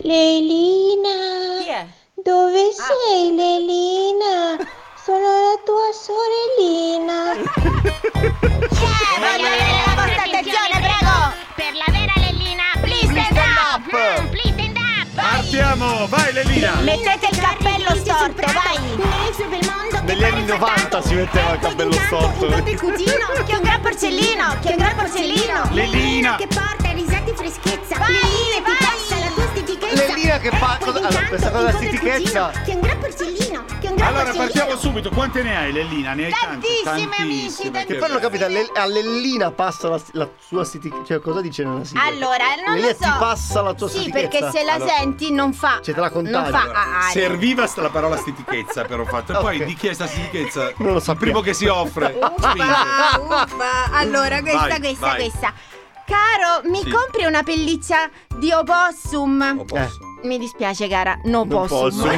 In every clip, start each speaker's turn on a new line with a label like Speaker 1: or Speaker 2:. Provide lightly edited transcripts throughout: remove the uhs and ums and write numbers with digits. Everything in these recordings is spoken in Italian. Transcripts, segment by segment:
Speaker 1: Lelina,
Speaker 2: Chi è?
Speaker 1: dove sei Lelina? Sono la tua sorellina.
Speaker 2: Voglio avere la vostra attenzione, prego!
Speaker 3: Per la vera Lellina, please stand up! Please stand up!
Speaker 4: Partiamo, vai Lelina!
Speaker 2: Mettete il cappello storto, vai!
Speaker 5: Negli anni 90 si metteva il cappello storto.
Speaker 2: Che è un gran porcellino! Che è un gran porcellino!
Speaker 4: Lelina!
Speaker 3: Che porta risate e freschezza.
Speaker 2: Vai,
Speaker 3: Lellina,
Speaker 2: vai.
Speaker 3: ti passa la tua stitichezza.
Speaker 5: Lellina che fa-
Speaker 3: Poi
Speaker 5: allora, questa cosa stitichezza.
Speaker 3: Che è un gran porcellino. Che è un gran
Speaker 4: Allora
Speaker 3: porcellino.
Speaker 4: partiamo subito, quante ne hai Lellina? Ne hai tante?
Speaker 2: Tantissime, amici,
Speaker 4: Tantissime.
Speaker 5: Che poi non capita, a Lellina passa la sua stitichezza. Cioè, cosa dice nella sigla?
Speaker 2: Allora, non
Speaker 5: Lellina
Speaker 2: lo so.
Speaker 5: ti passa la tua
Speaker 2: Sì,
Speaker 5: stitichezza.
Speaker 2: perché se la
Speaker 4: Allora.
Speaker 2: senti non fa.
Speaker 5: Cioè, te la contagi.
Speaker 2: Non fa.
Speaker 4: Serviva la parola stitichezza però fatto. E poi
Speaker 5: Ok.
Speaker 4: di chi è sta stitichezza?
Speaker 5: Non lo
Speaker 4: Il
Speaker 5: sappiamo.
Speaker 4: primo che si offre. Spinge.
Speaker 2: Uffa. Allora, questa.
Speaker 4: Vai.
Speaker 2: Caro, mi
Speaker 4: Sì.
Speaker 2: compri una pelliccia di opossum?
Speaker 4: Oh, posso.
Speaker 2: Mi dispiace, cara, no
Speaker 5: Non
Speaker 2: posso.
Speaker 5: posso.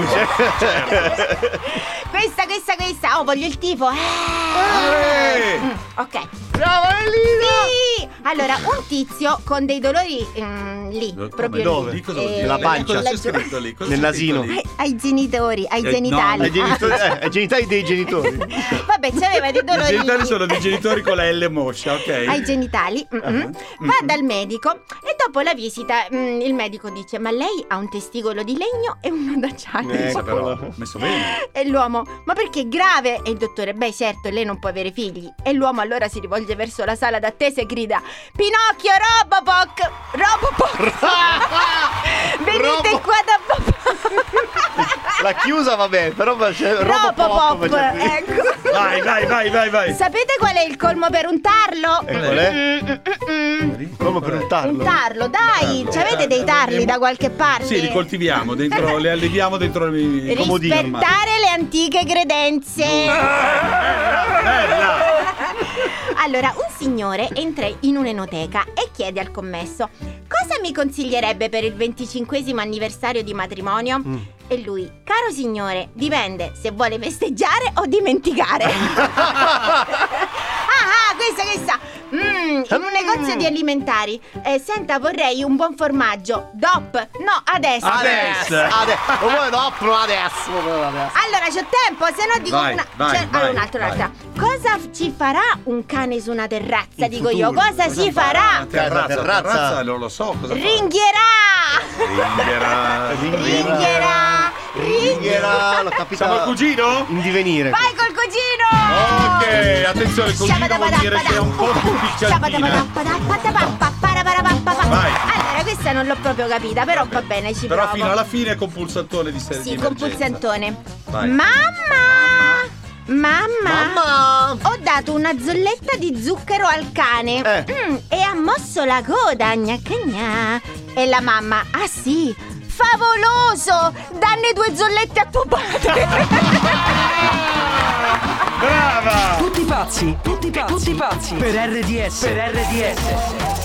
Speaker 2: Questa. Oh, voglio il tifo. Ok.
Speaker 5: Brava Lellina!
Speaker 2: Sì! Allora, un tizio con dei dolori lì, proprio
Speaker 5: dove?
Speaker 2: lì.
Speaker 4: Lì cosa vuol dire?
Speaker 5: La pancia.
Speaker 4: Cosa c'è scritto lì? Cosa
Speaker 5: Nel
Speaker 4: c'è scritto
Speaker 5: nasino.
Speaker 4: lì?
Speaker 2: Ai genitori, ai
Speaker 4: no,
Speaker 2: genitali.
Speaker 5: Ai genitori, ai genitali dei genitori.
Speaker 2: Vabbè, c'aveva dei
Speaker 4: I
Speaker 2: dolori.
Speaker 4: genitali sono dei genitori con la L moscia, ok?
Speaker 2: Ai genitali. Va dal medico e dopo la visita il medico dice: ma lei ha un testicolo di legno e uno d'acciaio.
Speaker 4: Pensa però, messo bene.
Speaker 2: E l'uomo: ma perché è grave? E il dottore: beh, certo, lei non può avere figli. E l'uomo allora si rivolge verso la sala d'attesa e grida: Pinocchio, Robopop! Venite qua da papà!
Speaker 5: La chiusa vabbè, però c'è
Speaker 2: Robopop! Ecco.
Speaker 4: Vai.
Speaker 2: Sapete qual è il colmo per untarlo?
Speaker 5: Qual è? Come per un tarlo.
Speaker 2: Un tarlo, dai! C'avete dei tarli da qualche parte?
Speaker 4: Sì, li coltiviamo dentro, le alleviamo dentro i comodini.
Speaker 2: Rispettare le antiche credenze.
Speaker 4: Bella!
Speaker 2: Allora, un signore entra in un'enoteca e chiede al commesso: cosa mi consiglierebbe per il 25esimo anniversario di matrimonio? E lui: caro signore, dipende se vuole festeggiare o dimenticare. Questa. In un negozio di alimentari. Senta, vorrei un buon formaggio. DOP. No, adesso.
Speaker 5: Adesso.
Speaker 2: Allora c'ho tempo, se no dico
Speaker 4: Vai,
Speaker 2: una.
Speaker 4: vai,
Speaker 2: allora
Speaker 4: vai,
Speaker 2: un'altra. Cosa ci farà un cane su una terrazza? Dico io, cosa si farà?
Speaker 5: Terrazza.
Speaker 4: Non lo so cosa fa.
Speaker 2: Ringherà.
Speaker 5: L'ho capita.
Speaker 4: Siamo al cugino?
Speaker 5: In divenire.
Speaker 2: Vai col cugino.
Speaker 4: Ok, attenzione, il cugino vuol dire che è un po' più picciolina. Vai.
Speaker 2: Allora, questa non l'ho proprio capita, però va bene, ci
Speaker 4: Però
Speaker 2: provo.
Speaker 4: fino alla fine con pulsantone di serie
Speaker 2: Sì,
Speaker 4: di
Speaker 2: con
Speaker 4: emergenza.
Speaker 2: pulsantone.
Speaker 4: Vai.
Speaker 2: Mamma, ho dato una zolletta di zucchero al cane e ha mosso la coda, gnacca gna. E la mamma: ah sì, favoloso, danne 2 zollette a tuo padre.
Speaker 4: Brava!
Speaker 6: Tutti pazzi per RDS.